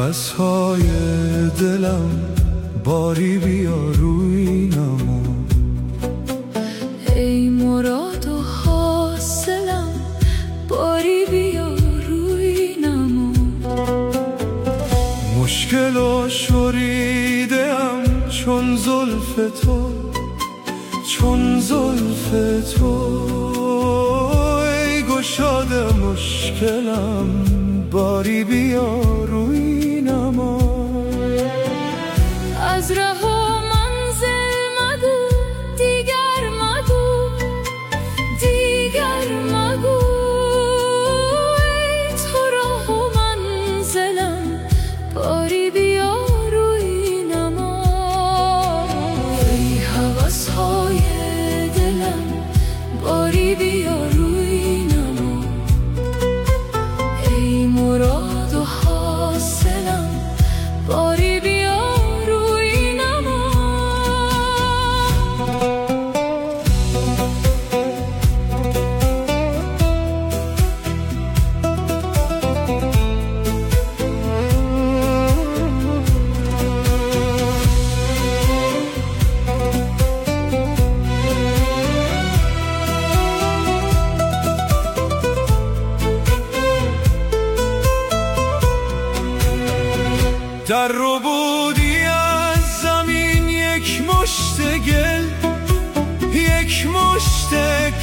هوس‌های دلم باری بیا روی نما. ای مراد و حاصلم باری بیا روی نما. مشکل و شوریده‌ام چون زلف تو، چون زلف تو. ای گشاد مشکلم باری بیا روی نما. از ره و منزل مگو دیگر مگو، دیگر مگو. ای تو راه و منزلم باری بیا روی نما. ای هوس‌های دلم باری بیا روی نما. ای مراد و حاصلم باری بیا روی نما. در رو بودی از زمین یک مشت گل، یک مشت